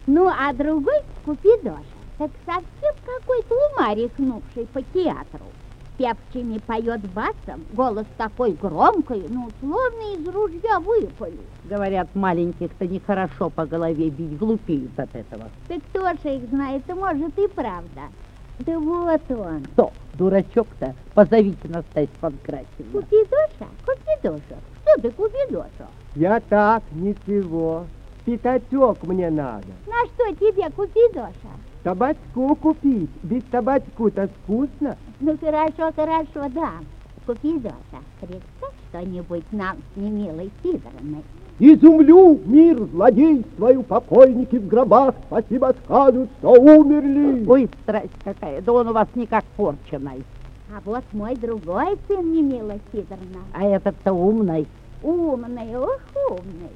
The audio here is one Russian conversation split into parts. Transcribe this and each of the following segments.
Ну, а другой Купидоша, так совсем какой-то ума рехнувший по театру. Певчими поет басом, голос такой громкий, ну, словно из ружья выпали. Говорят, маленьких-то нехорошо по голове бить, глупеют от этого. Так кто же их знает, может и правда. Да вот он. Кто? Дурачок-то? Позовите Настасью Панкратьевну. Купидоша? Купидоша? Что ты, Купидоша? Я так, ничего. Пятачок мне надо. На что тебе, Купидоша? Табачку купить. Без табачку-то вкусно. Ну, хорошо, хорошо, да. Купидоша, представь что-нибудь нам с немилой Сидоровной. Изумлю мир злодействою, покойники в гробах спасибо скажут, что умерли. Ой, страсть какая, да он у вас никак порченый. А вот мой другой сын, немила Сидоровна. А этот-то умный. Умный, ох, умный.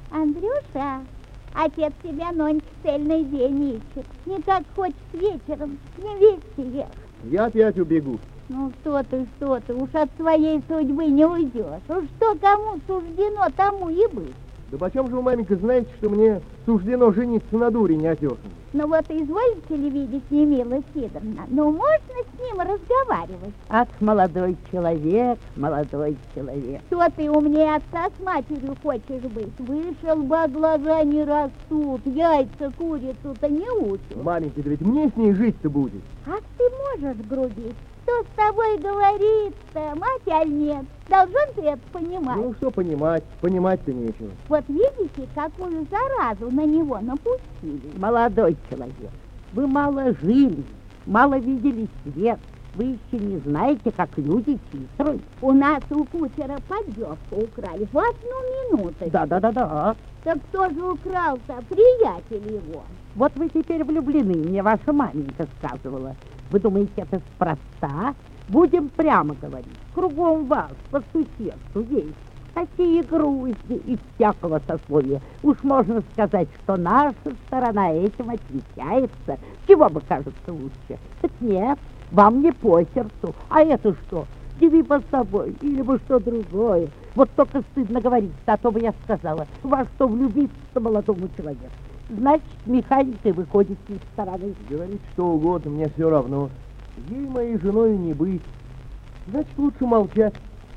Андрюша, отец тебя нонче цельный день ищет. Никак хочет вечером к невесте ехать. Я опять убегу. Ну что ты, уж от своей судьбы не уйдешь. Уж что кому суждено, тому и быть. Да почем же вы, маменька, знаете, что мне суждено жениться на дуре неотесанной? Ну вот изволите ли видеть, немила Сидоровна, ну можно с ним разговаривать? Ах, молодой человек, молодой человек. Что ты умнее отца с матерью хочешь быть? Вышел бы, а глаза не растут, яйца курицу-то не учат. Маменька, да ведь мне с ней жить-то будет. Как ты можешь грубить? Что с тобой говорит-то, мать аль нет? Должен ты это понимать. Ну, что понимать, понимать-то нечего. Вот видите, какую заразу на него напустили. Молодой человек, вы мало жили, мало видели свет. Вы еще не знаете, как люди хитрые. У нас у кучера поддевку украли в одну минуту. Да. Так кто же украл-то? Приятель его. Вот вы теперь влюблены, мне ваша маменька сказывала. Вы думаете, это спроста? Будем прямо говорить. Кругом вас, по соседству есть такие грусти из всякого сословия. Уж можно сказать, что наша сторона этим отличается. Чего бы кажется лучше? Так нет, вам не по сердцу. А это что? Диви по собой, или бы что другое. Вот только стыдно говорить, а то бы я сказала, во что влюбиться молодому человеку. Значит, механикой выходите из стороны. Говорить что угодно, мне все равно. Ей моей женой не быть. Значит, лучше молчать.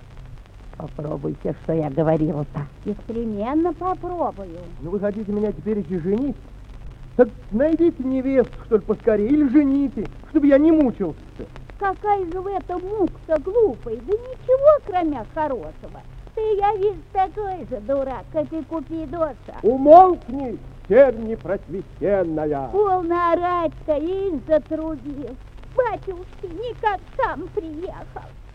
Попробуйте, что я говорила-то. Непременно попробую. Ну, вы хотите меня теперь еще женить? Так найдите невесту, что ли, поскорее, или жените, чтобы я не мучился-то. Какая же в этом мука-то глупая, да ничего, кроме хорошего. Ты, я вижу, такой же дурак, как и Купидоша. Умолкни, чернь непросвещенная. Полно орать-то и затрубил. Батюшки, никак сам приехал.